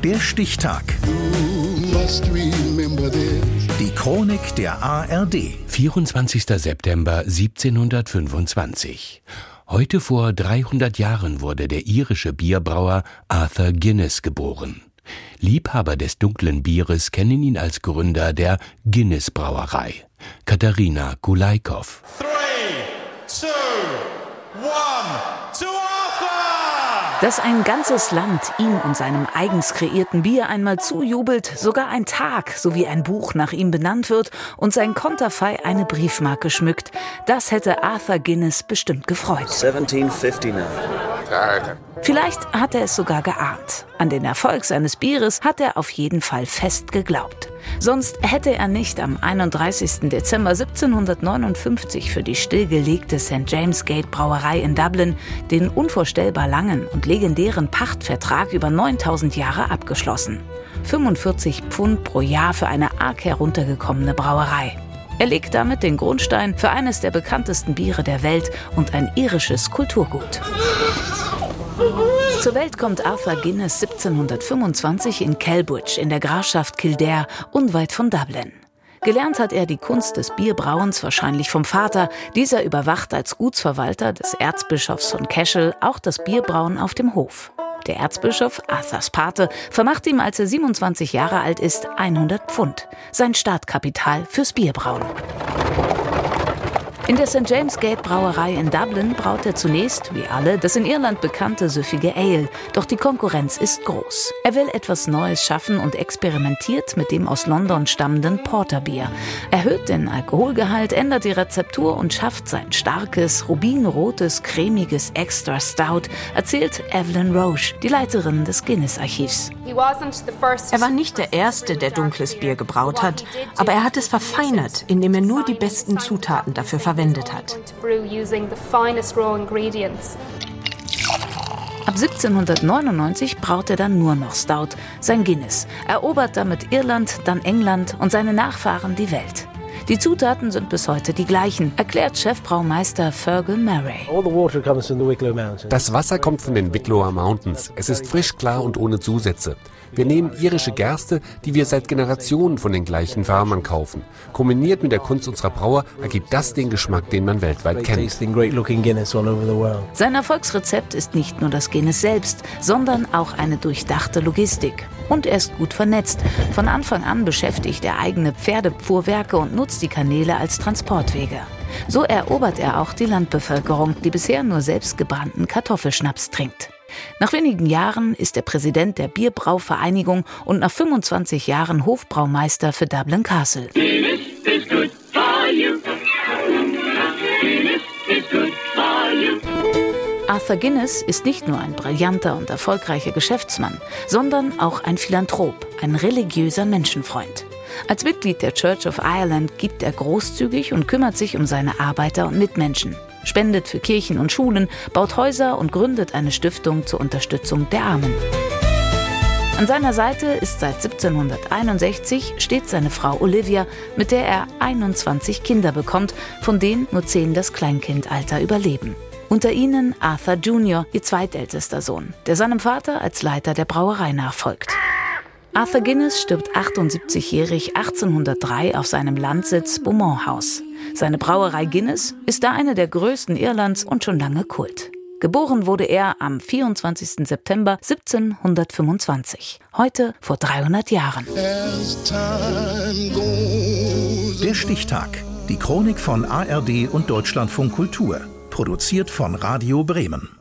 Der Stichtag. Die Chronik der ARD. 24. September 1725. Heute vor 300 Jahren wurde der irische Bierbrauer Arthur Guinness geboren. Liebhaber des dunklen Bieres kennen ihn als Gründer der Guinness-Brauerei. Katharina Gulaikow. 3, 2, 1, to Arthur! Dass ein ganzes Land ihm und seinem eigens kreierten Bier einmal zujubelt, sogar ein Tag sowie ein Buch nach ihm benannt wird und sein Konterfei eine Briefmarke schmückt, das hätte Arthur Guinness bestimmt gefreut. 1759. Vielleicht hat er es sogar geahnt. An den Erfolg seines Bieres hat er auf jeden Fall fest geglaubt. Sonst hätte er nicht am 31. Dezember 1759 für die stillgelegte St. James Gate Brauerei in Dublin den unvorstellbar langen und legendären Pachtvertrag über 9000 Jahre abgeschlossen. 45 Pfund pro Jahr für eine arg heruntergekommene Brauerei. Er legt damit den Grundstein für eines der bekanntesten Biere der Welt und ein irisches Kulturgut. Zur Welt kommt Arthur Guinness 1725 in Kelbridge in der Grafschaft Kildare, unweit von Dublin. Gelernt hat er die Kunst des Bierbrauens wahrscheinlich vom Vater. Dieser überwacht als Gutsverwalter des Erzbischofs von Cashel auch das Bierbrauen auf dem Hof. Der Erzbischof, Arthurs Pate, vermacht ihm, als er 27 Jahre alt ist, 100 Pfund. Sein Startkapital fürs Bierbrauen. In der St. James Gate Brauerei in Dublin braut er zunächst, wie alle, das in Irland bekannte süffige Ale. Doch die Konkurrenz ist groß. Er will etwas Neues schaffen und experimentiert mit dem aus London stammenden Porterbier. Erhöht den Alkoholgehalt, ändert die Rezeptur und schafft sein starkes, rubinrotes, cremiges Extra Stout, erzählt Evelyn Roche, die Leiterin des Guinness-Archivs. Er war nicht der Erste, der dunkles Bier gebraut hat, aber er hat es verfeinert, indem er nur die besten Zutaten dafür verwendet hat. Ab 1799 braut er dann nur noch Stout, sein Guinness, erobert damit Irland, dann England und seine Nachfahren die Welt. Die Zutaten sind bis heute die gleichen, erklärt Chefbraumeister Fergal Murray. Das Wasser kommt von den Wicklow Mountains. Es ist frisch, klar und ohne Zusätze. Wir nehmen irische Gerste, die wir seit Generationen von den gleichen Farmern kaufen. Kombiniert mit der Kunst unserer Brauer ergibt das den Geschmack, den man weltweit kennt. Sein Erfolgsrezept ist nicht nur das Guinness selbst, sondern auch eine durchdachte Logistik. Und er ist gut vernetzt. Von Anfang an beschäftigt er eigene Pferdepfuhrwerke und nutzt die Kanäle als Transportwege. So erobert er auch die Landbevölkerung, die bisher nur selbstgebrannten Kartoffelschnaps trinkt. Nach wenigen Jahren ist er Präsident der Bierbrauvereinigung und nach 25 Jahren Hofbraumeister für Dublin Castle. Arthur Guinness ist nicht nur ein brillanter und erfolgreicher Geschäftsmann, sondern auch ein Philanthrop, ein religiöser Menschenfreund. Als Mitglied der Church of Ireland gibt er großzügig und kümmert sich um seine Arbeiter und Mitmenschen, spendet für Kirchen und Schulen, baut Häuser und gründet eine Stiftung zur Unterstützung der Armen. An seiner Seite ist seit 1761 stets seine Frau Olivia, mit der er 21 Kinder bekommt, von denen nur 10 das Kleinkindalter überleben. Unter ihnen Arthur Jr., ihr zweitältester Sohn, der seinem Vater als Leiter der Brauerei nachfolgt. Arthur Guinness stirbt 78-jährig 1803 auf seinem Landsitz Beaumont House. Seine Brauerei Guinness ist da eine der größten Irlands und schon lange Kult. Geboren wurde er am 24. September 1725, heute vor 300 Jahren. Der Stichtag. Die Chronik von ARD und Deutschlandfunk Kultur. Produziert von Radio Bremen.